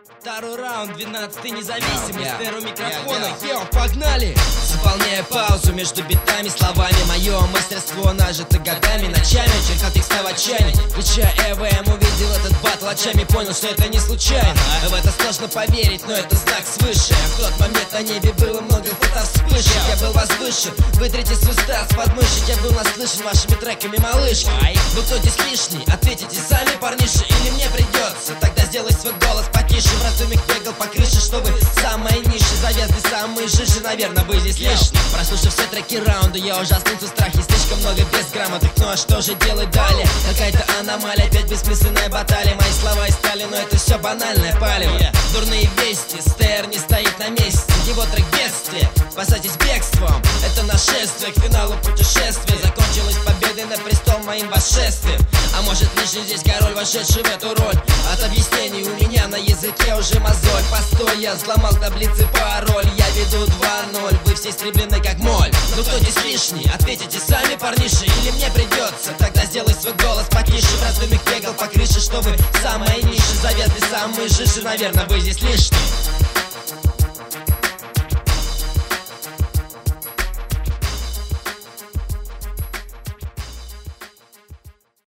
Второй раунд, 12-й независимый, стер у микрофона, погнали! Заполняя паузу между битами, словами, мое мастерство нажито годами, ночами, черкал текста в отчаянии. Включая ЭВМ, увидел этот батл очами, понял, что это не случайно. В это сложно поверить, но это знак свыше. В тот момент на небе было много фото вспышек. Я был возвышен, вытрите с уста, с подмышек. Я был наслышан вашими треками, малышки. Ну кто здесь лишний? Ответите сами, парниши, или мне придется тогда сделать свой голос потише. В раздумьях бегал по крыше, чтобы самые ниши завязли, самые жижи, наверное, вы здесь лишние. Прослушав все треки раунда, я ужаснулся в страхе. Слишком много безграмотных, ну а что же делать далее? Какая-то аномалия, опять бессмысленная баталия. Мои слова из стали, но это все банальное палево. Дурные вести, стер не стоит на месте. Его трек бедствие, спасайтесь бегством. Это нашествие к финалу путешествия. Закончилось победой на престол моим восшествием. А может лишь здесь король, вошедший в эту роль. От объяснений у меня на языке уже мозоль. Постой, я взломал таблицы пароль. Я веду 2-0, вы все истреблены как моль. Ну кто здесь лишний? Ответите сами, парниши, или мне придется тогда сделать свой голос потише. В раздумьях бегал по крыше, чтобы самые ниши завязли, самые жиши, наверное, вы здесь лишние.